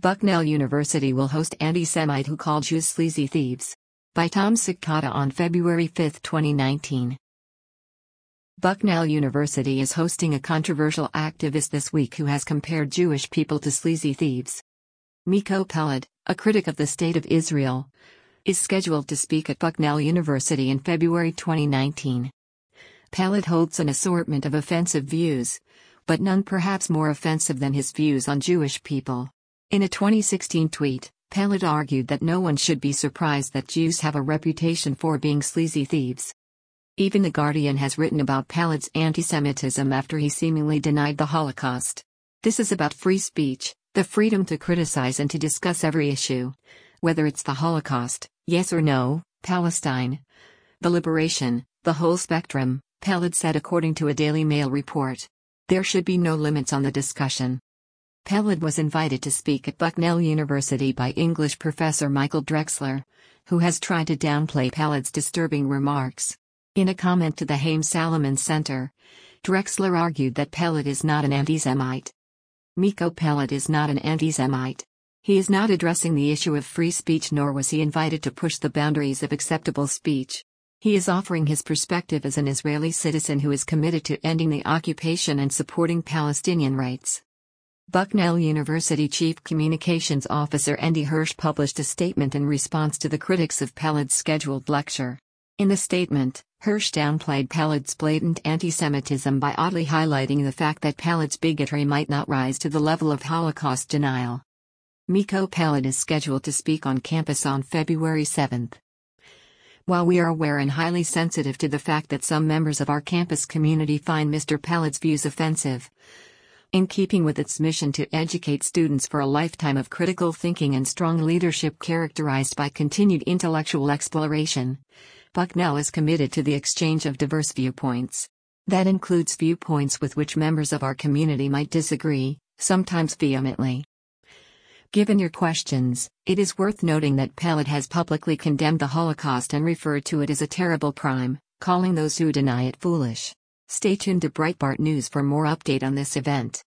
Bucknell University will host anti-Semite who called Jews sleazy thieves. By Tom Sikata on February 5, 2019. Bucknell University is hosting a controversial activist this week who has compared Jewish people to sleazy thieves. Miko Peled, a critic of the State of Israel, is scheduled to speak at Bucknell University in February 2019. Peled holds an assortment of offensive views, but none perhaps more offensive than his views on Jewish people. In a 2016 tweet, Peled argued that no one should be surprised that Jews have a reputation for being sleazy thieves. Even The Guardian has written about Peled's anti-Semitism after he seemingly denied the Holocaust. This is about free speech, the freedom to criticize and to discuss every issue. Whether it's the Holocaust, yes or no, Palestine, the liberation, the whole spectrum, Peled said according to a Daily Mail report. There should be no limits on the discussion. Peled was invited to speak at Bucknell University by English professor Michael Drexler, who has tried to downplay Peled's disturbing remarks. In a comment to the Haim Salomon Center, Drexler argued that Peled is not an anti-Semite. Miko Peled is not an anti-Semite. He is not addressing the issue of free speech, nor was he invited to push the boundaries of acceptable speech. He is offering his perspective as an Israeli citizen who is committed to ending the occupation and supporting Palestinian rights. Bucknell University Chief Communications Officer Andy Hirsch published a statement in response to the critics of Peled's scheduled lecture. In the statement, Hirsch downplayed Peled's blatant anti-Semitism by oddly highlighting the fact that Peled's bigotry might not rise to the level of Holocaust denial. Miko Peled is scheduled to speak on campus on February 7. While we are aware and highly sensitive to the fact that some members of our campus community find Mr. Peled's views offensive, in keeping with its mission to educate students for a lifetime of critical thinking and strong leadership characterized by continued intellectual exploration, Bucknell is committed to the exchange of diverse viewpoints. That includes viewpoints with which members of our community might disagree, sometimes vehemently. Given your questions, it is worth noting that Peled has publicly condemned the Holocaust and referred to it as a terrible crime, calling those who deny it foolish. Stay tuned to Breitbart News for more update on this event.